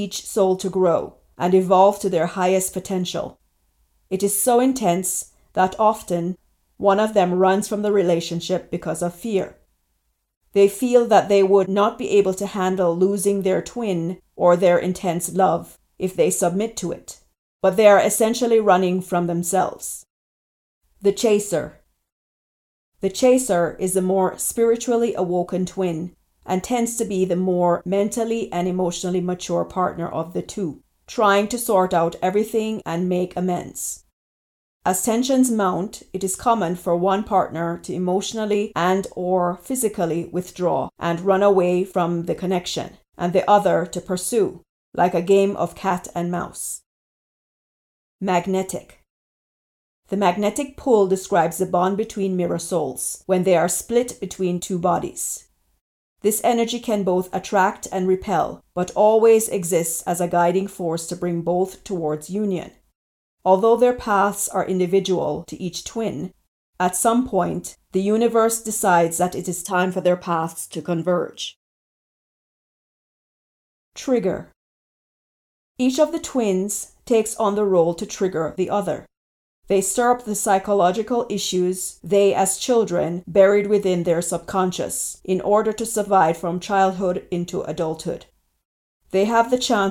each soul to grow and evolve to their highest potential. It is so intense that often one of them runs from the relationship because of fear. They feel that they would not be able to handle losing their twin or their intense love if they submit to it, but they are essentially running from themselves. The chaser. The chaser is the more spiritually awoken twin and tends to be the more mentally and emotionally mature partner of the two, trying to sort out everything and make amends. As tensions mount, it is common for one partner to emotionally and/or physically withdraw and run away from the connection, and the other to pursue, like a game of cat and mouse. Magnetic. The magnetic pull describes the bond between mirror souls when they are split between two bodies. This energy can both attract and repel, but always exists as a guiding force to bring both towards union. Although their paths are individual to each twin, at some point, the universe decides that it is time for their paths to converge. Trigger. Each of the twins takes on the role to trigger the other. They stir up the psychological issues they, as children, buried within their subconscious in order to survive from childhood into adulthood. They have the chance